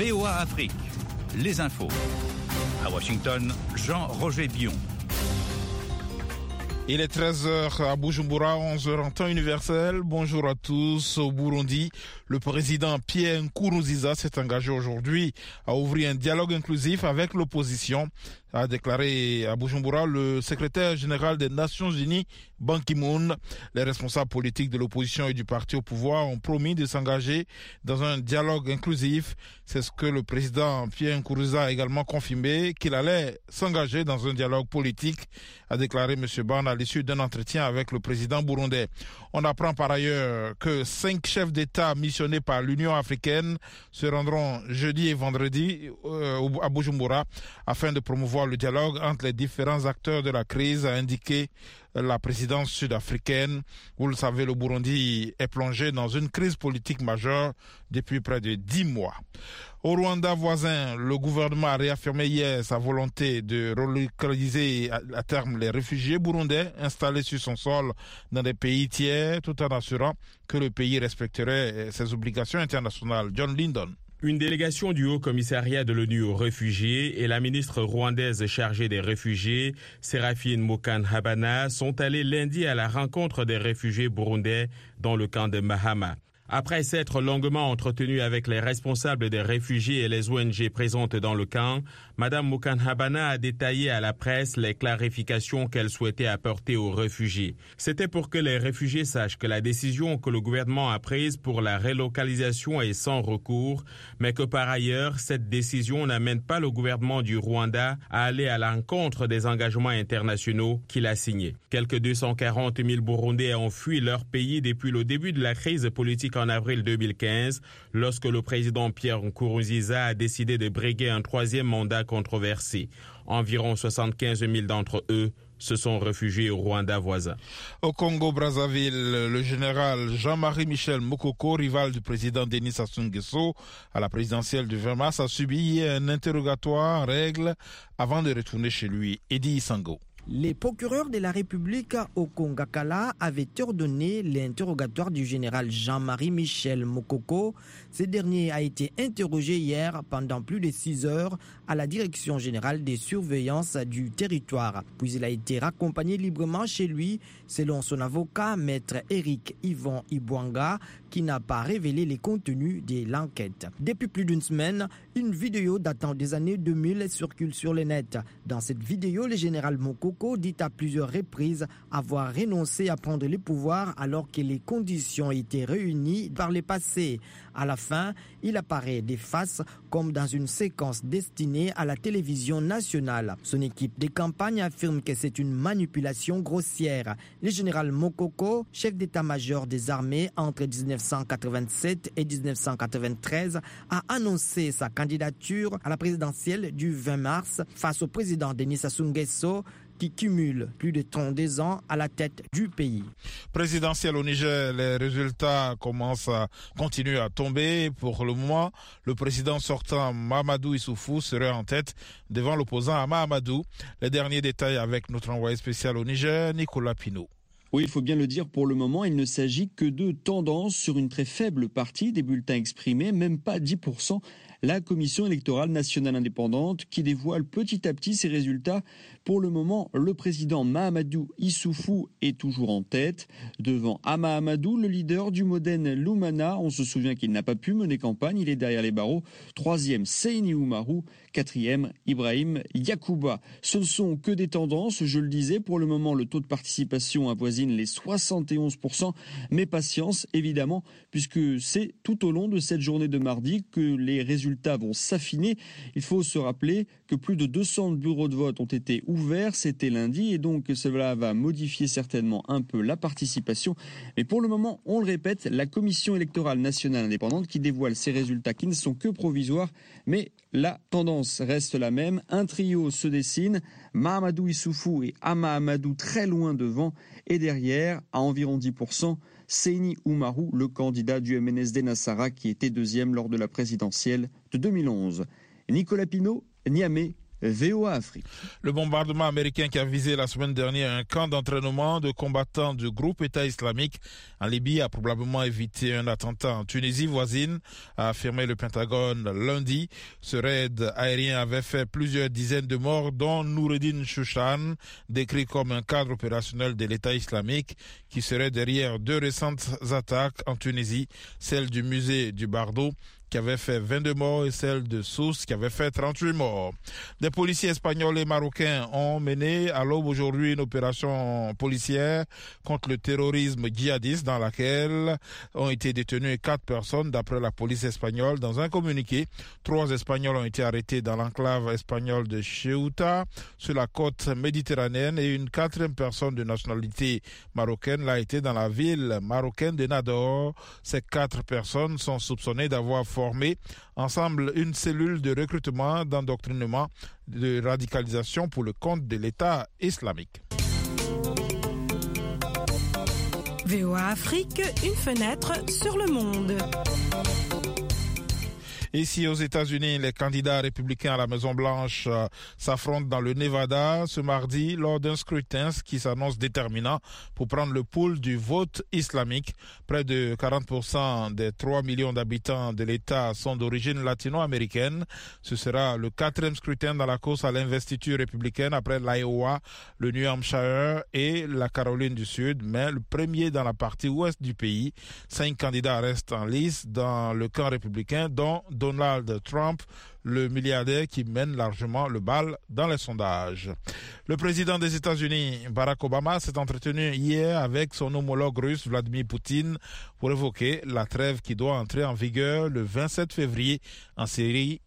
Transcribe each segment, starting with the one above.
VOA Afrique, les infos. À Washington, Jean-Roger Bion. Il est 13h à Bujumbura, 11h en temps universel. Bonjour à tous. Au Burundi, le président Pierre Nkurunziza s'est engagé aujourd'hui à ouvrir un dialogue inclusif avec l'opposition, a déclaré à Bujumbura le secrétaire général des Nations Unies, Ban Ki-moon. Les responsables politiques de l'opposition et du parti au pouvoir ont promis de s'engager dans un dialogue inclusif. C'est ce que le président Pierre Nkurunziza a également confirmé, qu'il allait s'engager dans un dialogue politique, a déclaré M. Ban à l'issue d'un entretien avec le président burundais. On apprend par ailleurs que 5 chefs d'État missionnés par l'Union africaine se rendront jeudi et vendredi à Bujumbura afin de promouvoir le dialogue entre les différents acteurs de la crise, a indiqué la présidence sud-africaine. Vous le savez, le Burundi est plongé dans une crise politique majeure depuis près de 10 mois. Au Rwanda voisin, le gouvernement a réaffirmé hier sa volonté de relocaliser à terme les réfugiés burundais installés sur son sol dans des pays tiers, tout en assurant que le pays respecterait ses obligations internationales. John Lyndon. Une délégation du Haut-Commissariat de l'ONU aux réfugiés et la ministre rwandaise chargée des réfugiés, Séraphine Mukantabana, sont allés lundi à la rencontre des réfugiés burundais dans le camp de Mahama. Après s'être longuement entretenue avec les responsables des réfugiés et les ONG présentes dans le camp, Mme Mukantabana a détaillé à la presse les clarifications qu'elle souhaitait apporter aux réfugiés. C'était pour que les réfugiés sachent que la décision que le gouvernement a prise pour la relocalisation est sans recours, mais que par ailleurs, cette décision n'amène pas le gouvernement du Rwanda à aller à l'encontre des engagements internationaux qu'il a signés. Quelques 240 000 Burundais ont fui leur pays depuis le début de la crise politique en avril 2015, lorsque le président Pierre Nkurunziza a décidé de briguer un troisième mandat controversé. Environ 75 000 d'entre eux se sont réfugiés au Rwanda voisin. Au Congo-Brazzaville, le général Jean-Marie Michel Mokoko, rival du président Denis Sassou Nguesso à la présidentielle du 20 mars, a subi un interrogatoire en règle avant de retourner chez lui. Edi Isango. Les procureurs de la République au Congakala avaient ordonné l'interrogatoire du général Jean-Marie Michel Mokoko. Ce dernier a été interrogé hier pendant plus de 6 heures à la Direction générale des surveillances du territoire. Puis il a été raccompagné librement chez lui, selon son avocat, maître Éric Yvon Ibwanga, qui n'a pas révélé les contenus de l'enquête. Depuis plus d'une semaine, une vidéo datant des années 2000 circule sur le net. Dans cette vidéo, le général Mokoko dit à plusieurs reprises avoir renoncé à prendre le pouvoir alors que les conditions étaient réunies par le passé. À la fin, il apparaît des faces comme dans une séquence destinée à la télévision nationale. Son équipe de campagne affirme que c'est une manipulation grossière. Le général Mokoko, chef d'état-major des armées entre 1987 et 1993, a annoncé sa candidature à la présidentielle du 20 mars face au président Denis Sassou Nguesso, qui cumule plus de 32 ans à la tête du pays. Présidentiel au Niger, les résultats continuent à tomber. Pour le moment, le président sortant Mahamadou Issoufou serait en tête devant l'opposant Ama Amadou. Les derniers détails avec notre envoyé spécial au Niger, Nicolas Pinault. Oui, il faut bien le dire, pour le moment, il ne s'agit que de tendances sur une très faible partie des bulletins exprimés, même pas 10%. La Commission électorale nationale indépendante qui dévoile petit à petit ses résultats. Pour le moment, le président Mahamadou Issoufou est toujours en tête. Devant Ama Amadou, le leader du Modène Lumana, on se souvient qu'il n'a pas pu mener campagne, il est derrière les barreaux. 3e, Seyni Oumarou. 4e, Ibrahim Yacouba. Ce ne sont que des tendances, je le disais. Pour le moment, le taux de participation avoisine les 71%. Mais patience, évidemment, puisque c'est tout au long de cette journée de mardi que les résultats vont s'affiner. Il faut se rappeler que plus de 200 bureaux de vote ont été ouverts, c'était lundi, et donc cela va modifier certainement un peu la participation. Mais pour le moment, on le répète, la Commission électorale nationale indépendante qui dévoile ces résultats qui ne sont que provisoires, mais la tendance reste la même. Un trio se dessine, Mahamadou Issoufou et Ama Amadou très loin devant, et derrière, à environ 10%, Seyni Oumarou, le candidat du MNSD Nassara qui était 2e lors de la présidentielle de 2011. Nicolas Pinault, Niamey, VOA Afrique. Le bombardement américain qui a visé la semaine dernière un camp d'entraînement de combattants du groupe État islamique en Libye a probablement évité un attentat en Tunisie voisine, a affirmé le Pentagone lundi. Ce raid aérien avait fait plusieurs dizaines de morts, dont Noureddin Chouchan, décrit comme un cadre opérationnel de l'État islamique qui serait derrière deux récentes attaques en Tunisie, celle du musée du Bardo qui avait fait 22 morts et celle de Sousse qui avait fait 38 morts. Des policiers espagnols et marocains ont mené à l'aube aujourd'hui une opération policière contre le terrorisme djihadiste dans laquelle ont été détenues 4 personnes d'après la police espagnole. Dans un communiqué, 3 Espagnols ont été arrêtés dans l'enclave espagnole de Ceuta sur la côte méditerranéenne et une 4e personne de nationalité marocaine l'a été dans la ville marocaine de Nador. Ces 4 personnes sont soupçonnées d'avoir formé ensemble une cellule de recrutement, d'endoctrinement, de radicalisation pour le compte de l'État islamique. VOA Afrique, une fenêtre sur le monde. Ici aux États-Unis, les candidats républicains à la Maison-Blanche s'affrontent dans le Nevada ce mardi lors d'un scrutin qui s'annonce déterminant pour prendre le pouls du vote islamique. Près de 40% des 3 millions d'habitants de l'État sont d'origine latino-américaine. Ce sera le 4e scrutin dans la course à l'investiture républicaine après l'Iowa, le New Hampshire et la Caroline du Sud, mais le premier dans la partie ouest du pays. 5 candidats restent en lice dans le camp républicain, dont Donald Trump, le milliardaire qui mène largement le bal dans les sondages. Le président des États-Unis, Barack Obama, s'est entretenu hier avec son homologue russe, Vladimir Poutine, pour évoquer la trêve qui doit entrer en vigueur le 27 février en Syrie.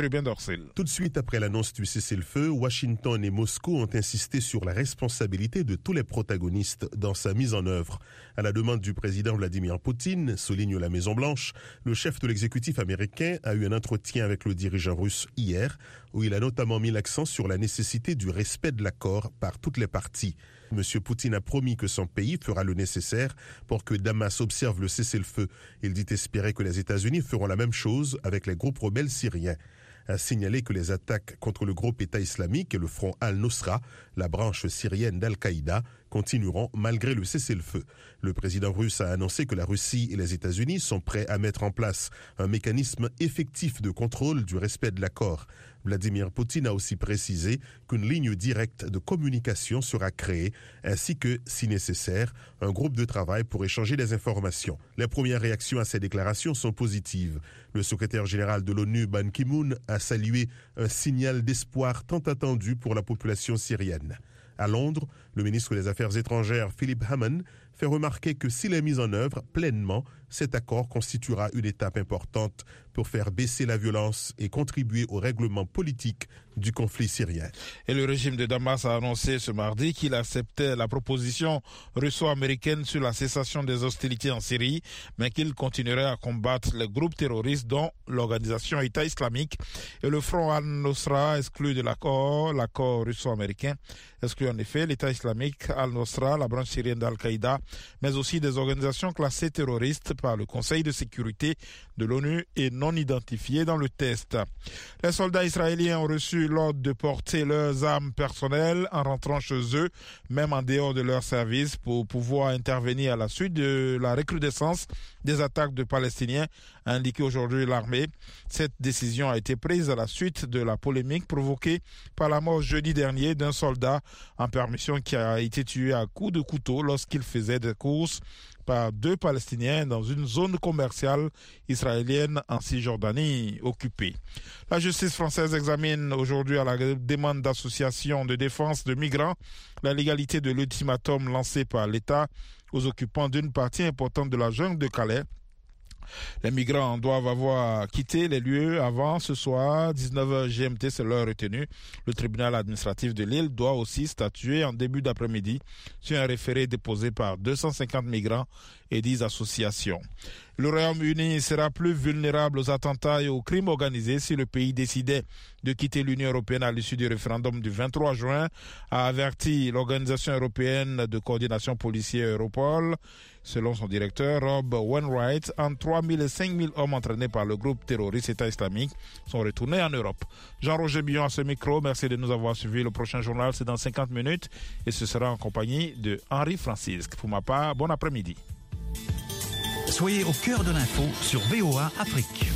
Tout de suite après l'annonce du cessez-le-feu, Washington et Moscou ont insisté sur la responsabilité de tous les protagonistes dans sa mise en œuvre. À la demande du président Vladimir Poutine, souligne la Maison-Blanche, le chef de l'exécutif américain a eu un entretien avec le dirigeant russe hier, où il a notamment mis l'accent sur la nécessité du respect de l'accord par toutes les parties. M. Poutine a promis que son pays fera le nécessaire pour que Damas observe le cessez-le-feu. Il dit espérer que les États-Unis feront la même chose avec les groupes rebelles syriens. A signalé que les attaques contre le groupe État islamique et le front Al-Nusra, la branche syrienne d'Al-Qaïda, continueront malgré le cessez-le-feu. Le président russe a annoncé que la Russie et les États-Unis sont prêts à mettre en place un mécanisme effectif de contrôle du respect de l'accord. Vladimir Poutine a aussi précisé qu'une ligne directe de communication sera créée, ainsi que, si nécessaire, un groupe de travail pour échanger des informations. Les premières réactions à ces déclarations sont positives. Le secrétaire général de l'ONU, Ban Ki-moon, a salué un signal d'espoir tant attendu pour la population syrienne. À Londres, le ministre des Affaires étrangères, Philip Hammond, fait remarquer que s'il est mis en œuvre pleinement, cet accord constituera une étape importante pour faire baisser la violence et contribuer au règlement politique du conflit syrien. Et le régime de Damas a annoncé ce mardi qu'il acceptait la proposition russo-américaine sur la cessation des hostilités en Syrie, mais qu'il continuerait à combattre les groupes terroristes dont l'organisation État islamique et le front Al-Nusra exclu de l'accord russo-américain exclut en effet l'État islamique, Al-Nusra, la branche syrienne d'Al-Qaïda, mais aussi des organisations classées terroristes par le Conseil de sécurité de l'ONU et non identifiées dans le test. Les soldats israéliens ont reçu l'ordre de porter leurs armes personnelles en rentrant chez eux, même en dehors de leur service, pour pouvoir intervenir à la suite de la recrudescence des attaques de Palestiniens, a indiqué aujourd'hui l'armée. Cette décision a été prise à la suite de la polémique provoquée par la mort jeudi dernier d'un soldat en permission qui a été tué à coups de couteau lorsqu'il faisait des courses par 2 Palestiniens dans une zone commerciale israélienne en Cisjordanie occupée. La justice française examine aujourd'hui à la demande d'associations de défense de migrants la légalité de l'ultimatum lancé par l'État aux occupants d'une partie importante de la jungle de Calais. Les migrants doivent avoir quitté les lieux avant ce soir, 19h GMT, c'est l'heure retenue. Le tribunal administratif de Lille doit aussi statuer en début d'après-midi sur un référé déposé par 250 migrants et 10 associations. Le Royaume-Uni sera plus vulnérable aux attentats et aux crimes organisés si le pays décidait de quitter l'Union européenne à l'issue du référendum du 23 juin, a averti l'Organisation européenne de coordination policière Europol. Selon son directeur, Rob Wainwright, entre 3 000 et 5 000 hommes entraînés par le groupe terroriste État islamique sont retournés en Europe. Jean-Roger Billon à ce micro, merci de nous avoir suivis. Le prochain journal, c'est dans 50 minutes et ce sera en compagnie de Henri Francisque. Pour ma part, bon après-midi. Soyez au cœur de l'info sur VOA Afrique.